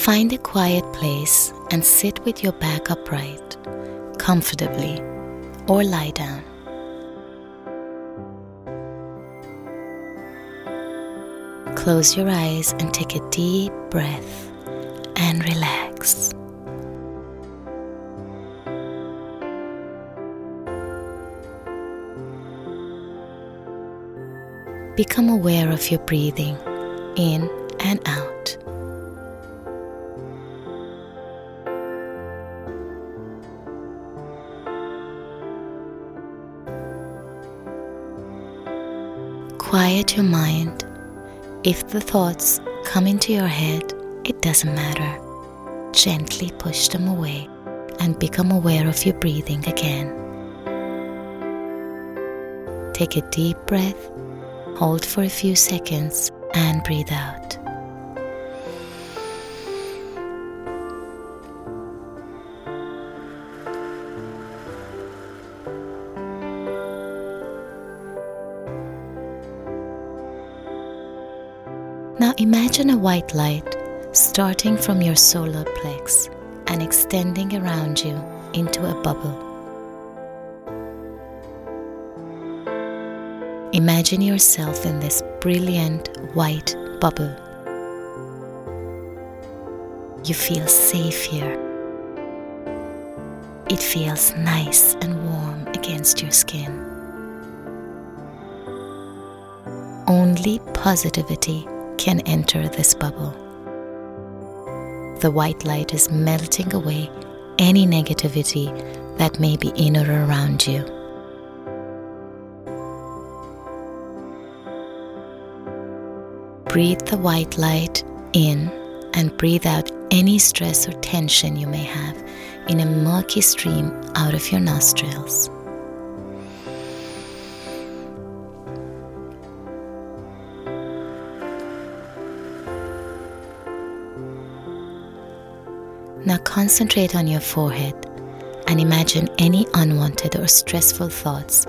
Find a quiet place and sit with your back upright, comfortably, or lie down. Close your eyes and take a deep breath and relax. Become aware of your breathing in and out. Quiet your mind. If the thoughts come into your head, it doesn't matter. Gently push them away and become aware of your breathing again. Take a deep breath, hold for a few seconds, and breathe out. Now imagine a white light starting from your solar plex and extending around you into a bubble. Imagine yourself in this brilliant white bubble. You feel safe here. It feels nice and warm against your skin. Only positivity can enter this bubble. The white light is melting away any negativity that may be in or around you. Breathe the white light in and breathe out any stress or tension you may have in a murky stream out of your nostrils. Now concentrate on your forehead and imagine any unwanted or stressful thoughts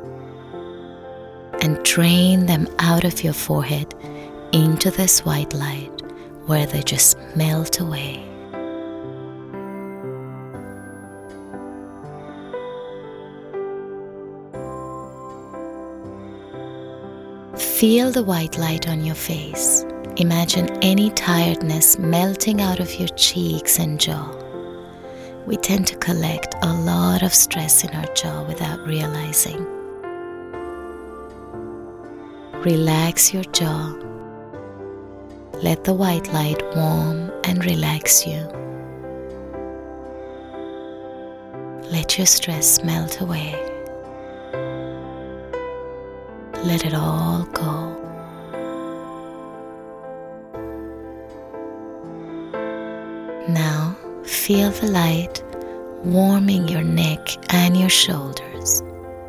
and drain them out of your forehead into this white light where they just melt away. Feel the white light on your face. Imagine any tiredness melting out of your cheeks and jaw. We tend to collect a lot of stress in our jaw without realizing. Relax your jaw. Let the white light warm and relax you. Let your stress melt away. Let it all go. Now feel the light warming your neck and your shoulders.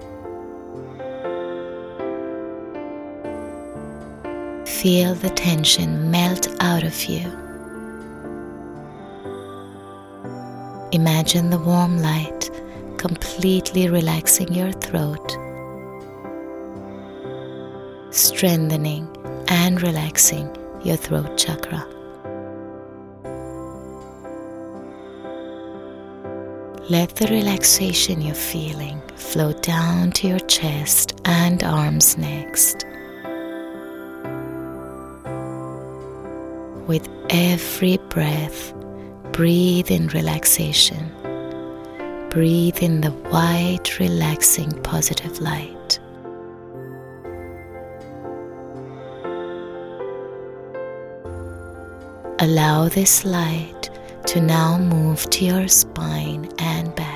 Feel the tension melt out of you. Imagine the warm light completely relaxing your throat, strengthening and relaxing your throat chakra. Let the relaxation you're feeling flow down to your chest and arms next. With every breath, breathe in relaxation. Breathe in the white, relaxing, positive light. Allow this light to now move to your spine and back.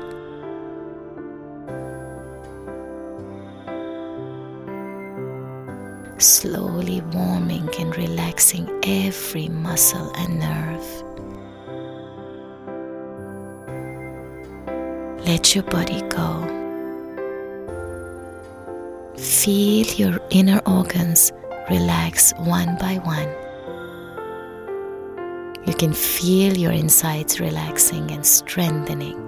Slowly warming and relaxing every muscle and nerve. Let your body go. Feel your inner organs relax one by one. You can feel your insides relaxing and strengthening.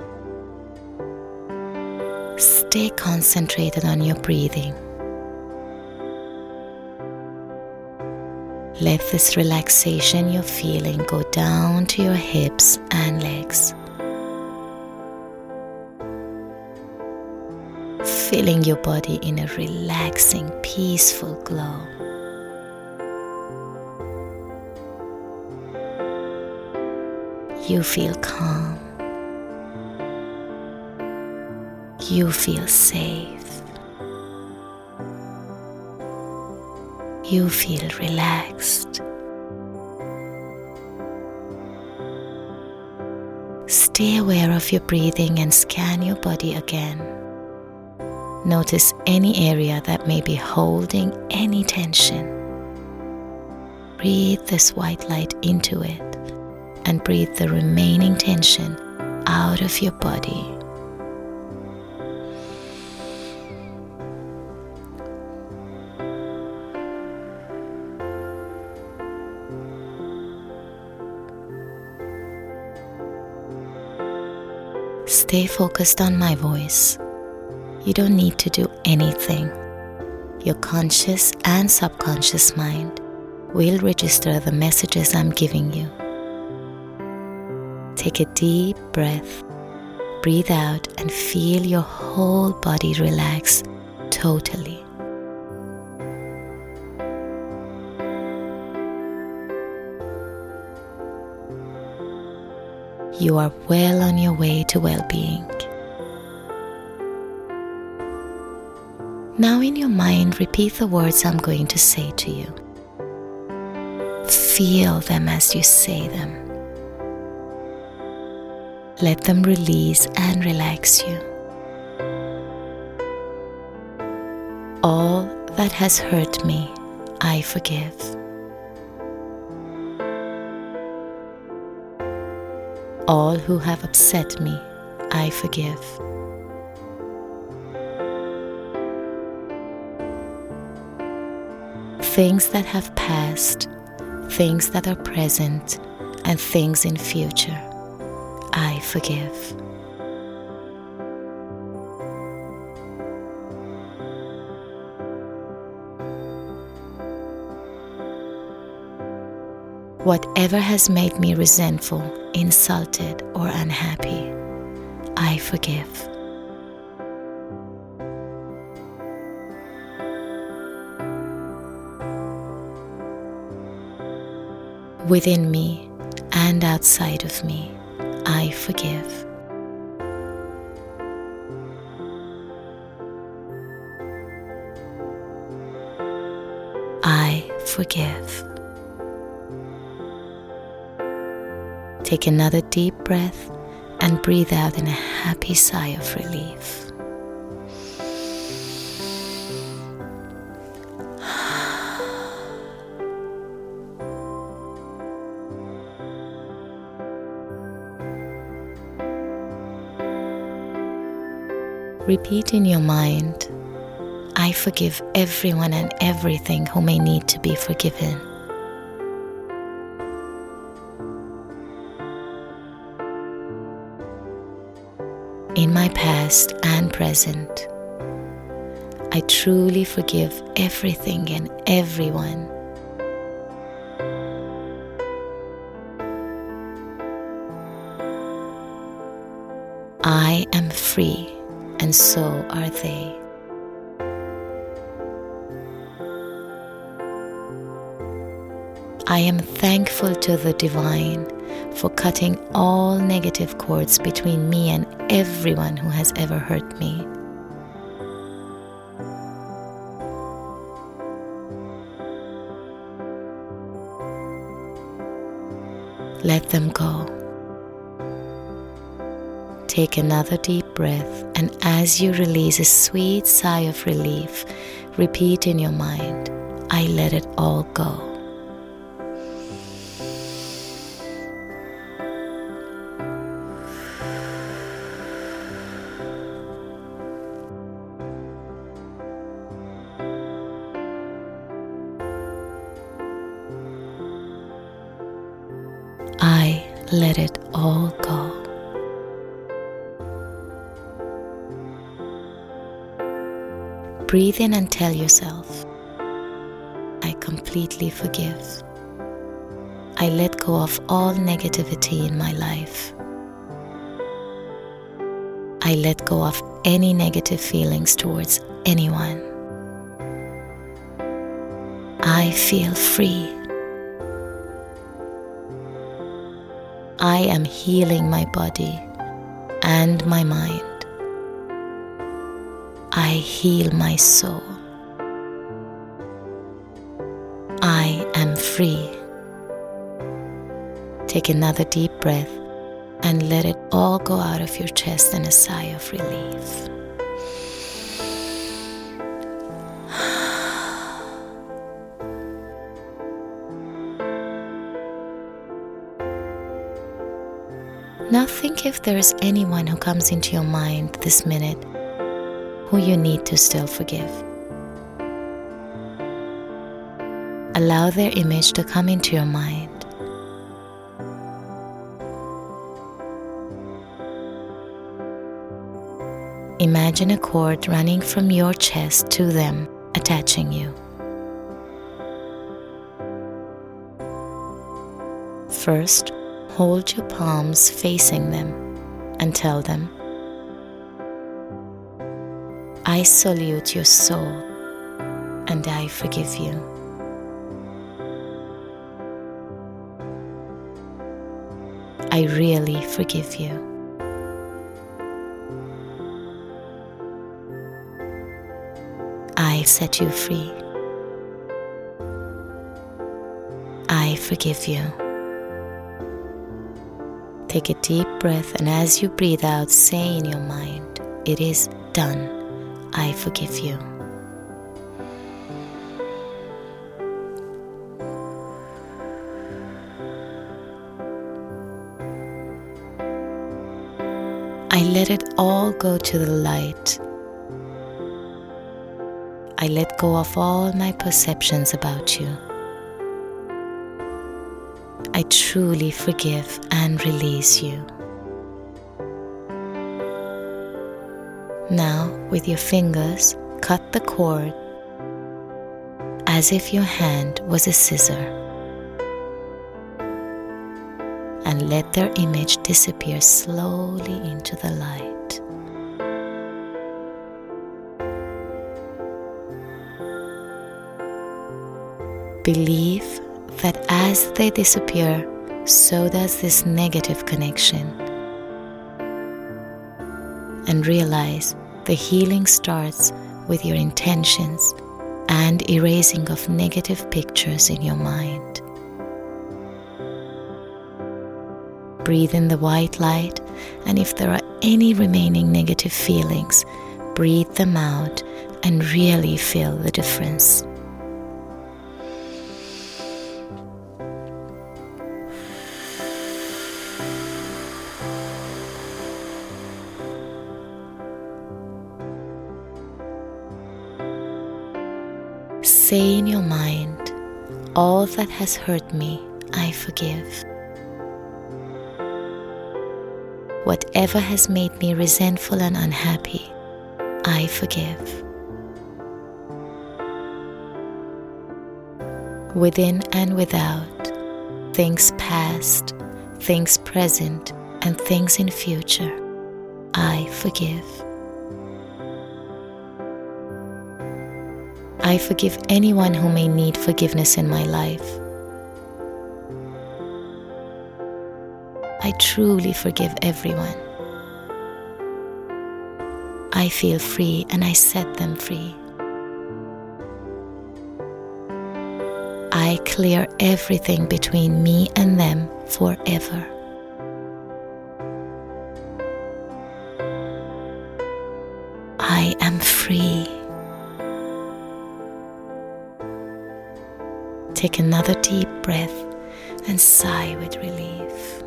Stay concentrated on your breathing. Let this relaxation you're feeling go down to your hips and legs, filling your body in a relaxing, peaceful glow. You feel calm. You feel safe. You feel relaxed. Stay aware of your breathing and scan your body again. Notice any area that may be holding any tension. Breathe this white light into it and breathe the remaining tension out of your body. Stay focused on my voice. You don't need to do anything. Your conscious and subconscious mind will register the messages I'm giving you. Take a deep breath, breathe out, and feel your whole body relax totally. You are well on your way to well-being. Now in your mind, repeat the words I'm going to say to you. Feel them as you say them. Let them release and relax you. All that has hurt me, I forgive. All who have upset me, I forgive. Things that have passed, things that are present, and things in future, I forgive. Whatever has made me resentful, insulted, or unhappy, I forgive. Within me and outside of me, I forgive. I forgive. Take another deep breath and breathe out in a happy sigh of relief. Repeat in your mind, I forgive everyone and everything who may need to be forgiven. In my past and present, I truly forgive everything and everyone. I am free, and so are they. I am thankful to the Divine for cutting all negative cords between me and everyone who has ever hurt me. Let them go. Take another deep breath, and as you release a sweet sigh of relief, repeat in your mind, I let it all go. I let it all go. Breathe in and tell yourself, I completely forgive. I let go of all negativity in my life. I let go of any negative feelings towards anyone. I feel free. I am healing my body and my mind. I heal my soul. I am free. Take another deep breath and let it all go out of your chest in a sigh of relief. Now think if there is anyone who comes into your mind this minute who you need to still forgive. Allow their image to come into your mind. Imagine a cord running from your chest to them, attaching you. First, hold your palms facing them and tell them, I salute your soul and I forgive you. I really forgive you. I set you free. I forgive you. Take a deep breath, and as you breathe out, say in your mind, it is done. I forgive you. I let it all go to the light. I let go of all my perceptions about you. I truly forgive and release you. Now, with your fingers, cut the cord as if your hand was a scissor, and let their image disappear slowly into the light. Believe that as they disappear, so does this negative connection. And realize the healing starts with your intentions and erasing of negative pictures in your mind. Breathe in the white light, and if there are any remaining negative feelings, breathe them out and really feel the difference. Say in your mind, all that has hurt me, I forgive. Whatever has made me resentful and unhappy, I forgive. Within and without, things past, things present, and things in future, I forgive. I forgive anyone who may need forgiveness in my life. I truly forgive everyone. I feel free and I set them free. I clear everything between me and them forever. I am free. Take another deep breath and sigh with relief.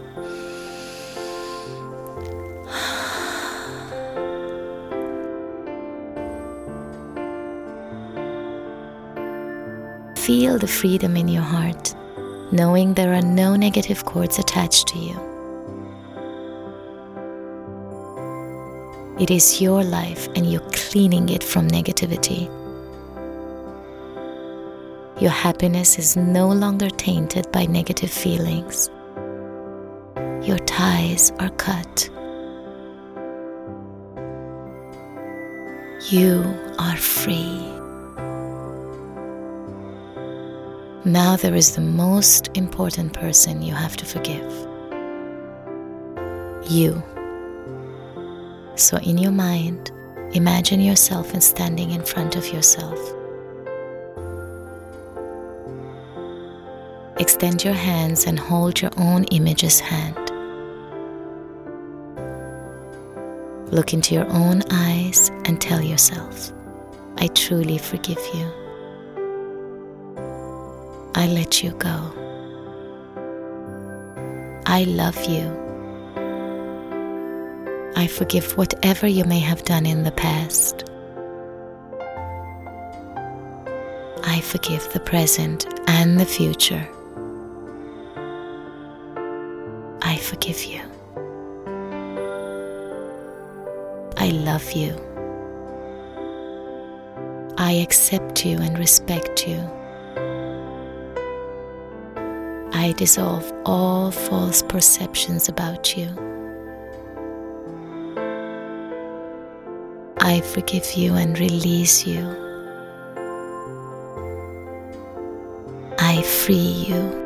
Feel the freedom in your heart, knowing there are no negative cords attached to you. It is your life and you're cleaning it from negativity. Your happiness is no longer tainted by negative feelings. Your ties are cut. You are free. Now there is the most important person you have to forgive. You. So in your mind, imagine yourself and standing in front of yourself. Extend your hands and hold your own image's hand. Look into your own eyes and tell yourself, I truly forgive you. I let you go. I love you. I forgive whatever you may have done in the past. I forgive the present and the future. I forgive you. I love you. I accept you and respect you. I dissolve all false perceptions about you. I forgive you and release you. I free you.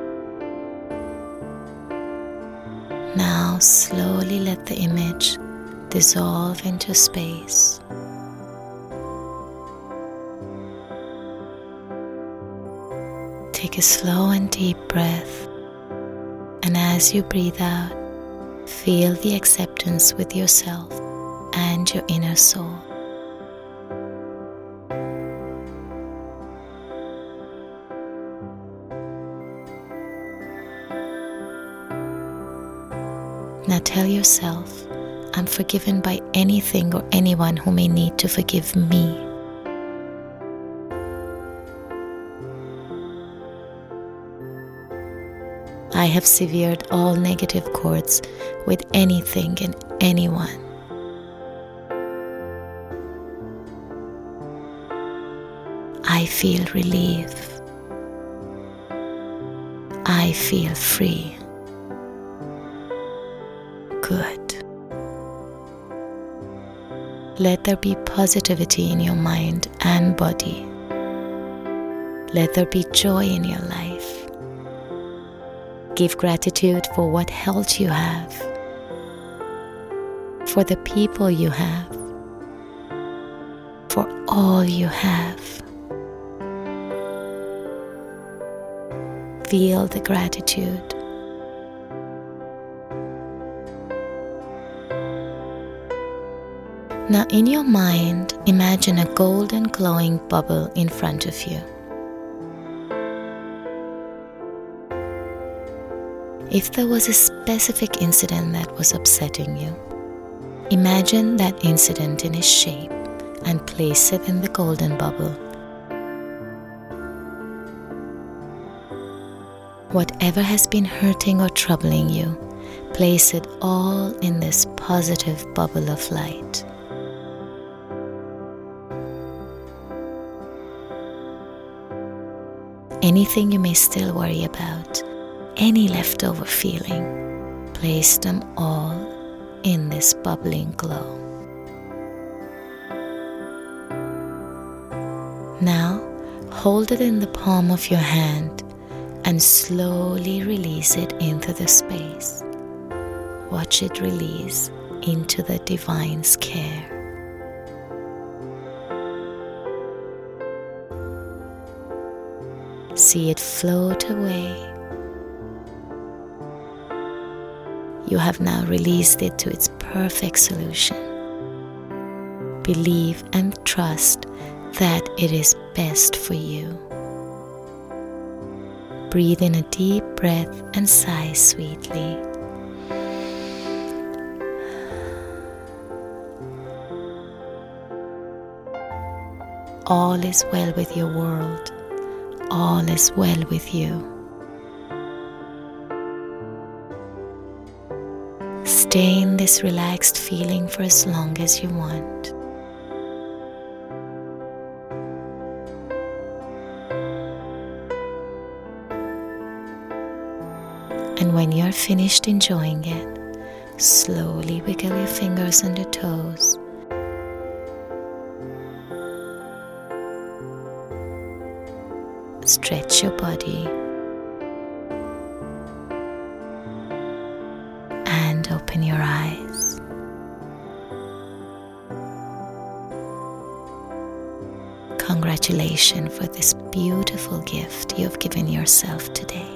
Now slowly let the image dissolve into space. Take a slow and deep breath, and as you breathe out, feel the acceptance with yourself and your inner soul. Now tell yourself, I'm forgiven by anything or anyone who may need to forgive me. I have severed all negative cords with anything and anyone. I feel relief. I feel free. Good. Let there be positivity in your mind and body. Let there be joy in your life. Give gratitude for what health you have, for the people you have, for all you have. Feel the gratitude. Now in your mind, imagine a golden glowing bubble in front of you. If there was a specific incident that was upsetting you, imagine that incident in a shape and place it in the golden bubble. Whatever has been hurting or troubling you, place it all in this positive bubble of light. Anything you may still worry about, any leftover feeling, place them all in this bubbling glow. Now, hold it in the palm of your hand and slowly release it into the space. Watch it release into the Divine's care. See it float away. You have now released it to its perfect solution. Believe and trust that it is best for you. Breathe in a deep breath and sigh sweetly. All is well with your world. All is well with you. Stay in this relaxed feeling for as long as you want. And when you're finished enjoying it, slowly wiggle your fingers and the toes. Stretch your body and open your eyes. Congratulations for this beautiful gift you've given yourself today.